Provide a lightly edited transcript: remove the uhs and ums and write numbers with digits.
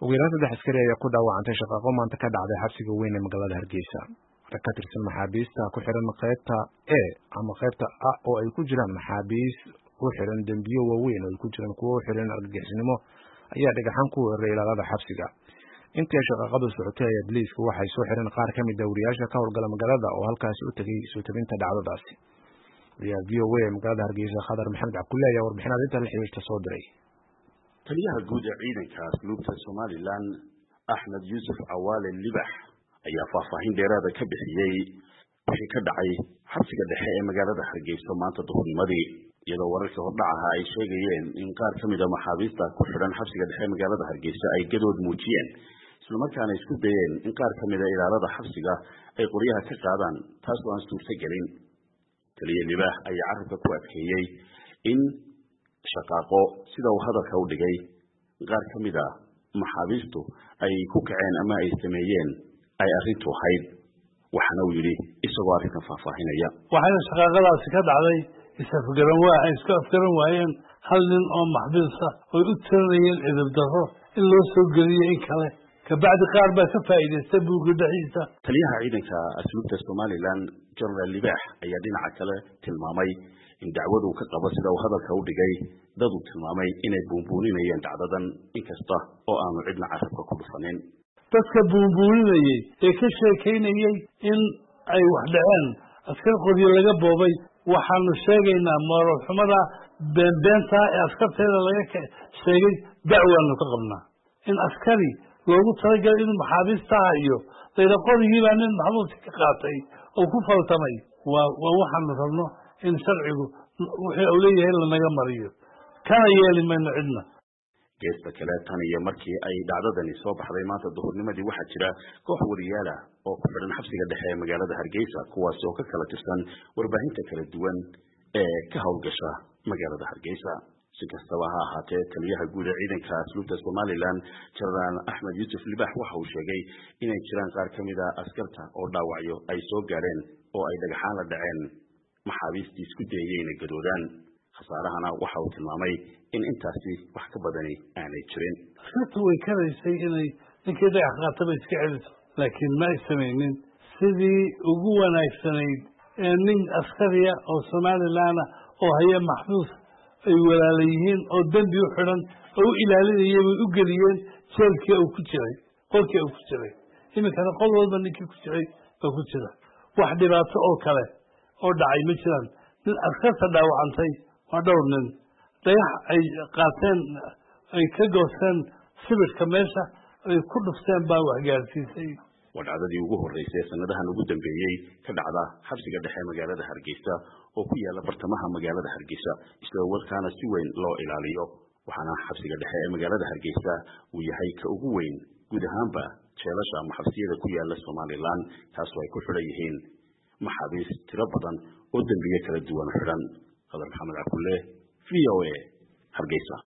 ugu yaraan 3 askari ayaa ku dhaawacantay shaqaqo maanta ka dhacday xabsiga weyn ee magaalada Hargeysa. Rag ka tirsan maxaabiista ku xiran qaybta A ama qaybta A oo ay ku jiraan maxaabiis ku xiran dambiyo waaweyn oo ay ku jiraan kuwa xiran argagixisnimo ayaa dhagaxan ku weeraray ilaalada xabsiga. Intii shaqaqadu socotay ayaa booliisku waxay soo xiran qaar ka mid ah wariyaasha ka howlgala magaalada oo halkaas u tagay soo tabinta dhacdadaasi. VOA magaalada Hargeysa Khadar Maxamed Cabdulle ayaa warbixin arinta la xiriirta soo diray. taliyaha guud ee ciidanka asluubta Somaliland Ahmed Yusuf Awaale Libax ayaa faahfaahin dheeraad ah ka bixiyay wixii ka dhacay xabsiga dhexe ee magaalada Hargeysa maanta duhurnimadii iyadoo wararka hordhaca ay sheegayeen in qaar ka mid ah maxaabiista ku xiran xabsiga dhexe ee magaalada Hargeysa ay gadood muujiyeen isla markaana isku dayeen in qaar ka mid ah ilaalada xabsiga ay qoryaha ka qaadaan taas oo aan suurtagelin. taliyaha Libax ayaa carabka ku adkeeyay in shaqaqo sida uu hadalka u dhigay qaar ka mid ah maxaabiistu ay ku kaceen ama ay sameeyeen ay arintu ahayd waxana uu yiri isagoo arrintan faahfaahinaya waxay shaqaqadaasi ka dhacday iska afgaran waayeen hal nin oo maxbuus ah oo u tirinayeen edeb darro in loo soo geliyo in kale kabacdi qaar baa ka faa'iideystay buugga dhaxiisa. taliyaha ciidanka asluubta Somaliland General Libax ayaa dhinaca kale tilmaamay in dacwadu ka qabo sida uu hadalka u dhigay dad uu tilmaamay inay buunbuuninayeen dhacdadan inkasta oo aanu cidna carabka ku dhufanin. dadka buunbuuninayay ee ka sheekeynayay in ay wax dhaceen askar qoryo laga boobay waxaanu sheegaynaa moral xumada beenbeenta ee askarteeda laga sheegay dacwaanu ka qabnaa in askari loogu talagalay in maxaabiista iyo dayda qorigii baa nin maxbuus ka qaatay oo ku faltamay waa waxaanu rabno in sharcigu wixii uu leeyahay la naga mariyo kana yeeli mayno cidna. geesta kale tan iyo markii ay dhacdadani soo baxday maanta duhurnimadii waxaa jira koox wariyaal ah oo ku xiran xabsiga dhexe ee magaalada Hargeysa kuwaas oo ka kala tirsan warbaahinta kala duwan ee ka howlgasha magaalada Hargeysa. si kastaba ha ahaatee taliyaha guud ee ciidanka asluubta Somaliland General Ahmed Yusuf Libax waxa uu sheegay inay jiraan qaar ka mid ah askarta oo dhaawacyo ay soo gaareen oo ay dhagaxaan la dhaceen maxaabiistii isku dayay inay gadoodaan. khasaarahana waxa uu tilmaamay in intaasi wax ka badani aanay jirin. askartu way karaysay inay ninkii dhagax qaataba iska celiso laakiin ma ay samaynin sidii ugu wanaagsanayd ee nin askariya oo Somaliland oo haya maxbuus ay walaalayihiin oo dambi u xiran oo ilaalinayay u geliyeen jeelkii uu ku jiray qolkii uu ku jiray iminkana qol walba ninkii ku jiray oo ku jira wax dhibaato oo kale oo dhacay ma jiraan. nin askarta dhaawacantay waa dhowr nin dhagax ay qaateen ay ka goosteen sibirka meesha ay ku dhufteen baa wax gaarsiisay. wadacdadii ugu horeysay sanadahan ugu dambeeyay ka dhacda xabsiga dhexe magaalada Hargeysa oo ku yaala bartamaha magaalada Hargeysa isla warkaana si weyn loo ilaaliyo waxaana xabsiga dhexe ee magaalada Hargeysa uu yahay ka ugu weyn guud ahaanba jeelasha maxabsiyada ku yaala Somaliland taasoo ay ku xiran yihiin maxaabiis tiro badan oo dambiye kala duwan xiran. Khadar Maxamed Cabdulle VOA Hargeysa.